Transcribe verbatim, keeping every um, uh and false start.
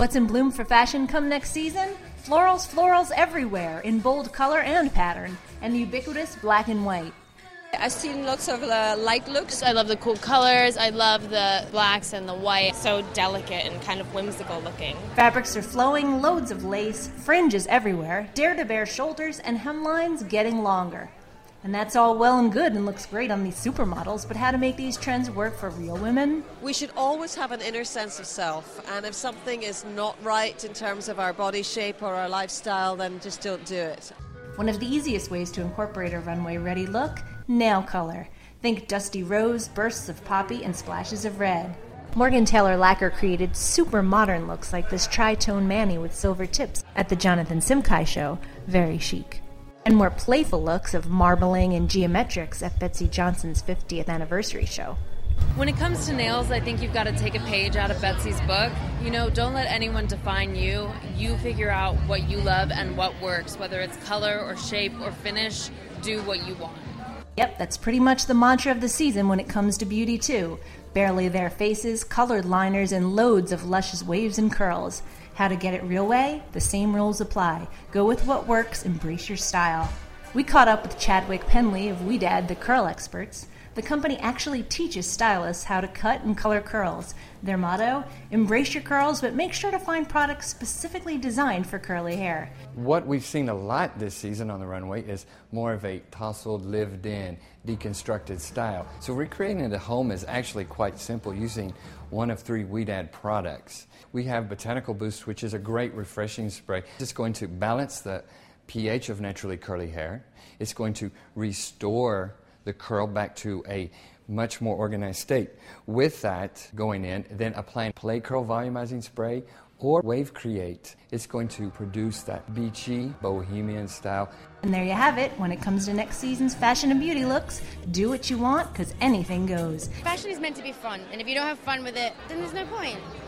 What's in bloom for fashion come next season? Florals, florals everywhere, in bold color and pattern, and the ubiquitous black and white. I've seen lots of uh, light looks. I love the cool colors. I love the blacks and the white. So delicate and kind of whimsical looking. Fabrics are flowing, loads of lace, fringes everywhere, dare-to-bear shoulders, and hemlines getting longer. And that's all well and good and looks great on these supermodels, but how to make these trends work for real women? We should always have an inner sense of self, and if something is not right in terms of our body shape or our lifestyle, then just don't do it. One of the easiest ways to incorporate a runway-ready look, nail color. Think dusty rose, bursts of poppy, and splashes of red. Morgan Taylor Lacquer created super modern looks like this tri-tone mani with silver tips at the Jonathan Simkai show, very chic. And more playful looks of marbling and geometrics at Betsey Johnson's fiftieth anniversary show. When it comes to nails, I think you've got to take a page out of Betsy's book. You know, don't let anyone define you. You figure out what you love and what works, whether it's color or shape or finish. Do what you want. Yep, that's pretty much the mantra of the season when it comes to beauty, too. Barely there faces, colored liners, and loads of luscious waves and curls. How to get it real way? The same rules apply. Go with what works, embrace your style. We caught up with Chadwick Penley of Ouidad, the curl experts. The company actually teaches stylists how to cut and color curls. Their motto, embrace your curls, but make sure to find products specifically designed for curly hair. What we've seen a lot this season on the runway is more of a tousled, lived-in, deconstructed style. So recreating it at home is actually quite simple using one of three Ouidad products. We have Botanical Boost, which is a great refreshing spray. It's going to balance the pH of naturally curly hair. It's going to restore the curl back to a much more organized state. With that going in, then applying Play Curl Volumizing Spray or Wave Create. It's going to produce that beachy, bohemian style. And there you have it. When it comes to next season's fashion and beauty looks, do what you want, because anything goes. Fashion is meant to be fun, and if you don't have fun with it, then there's no point.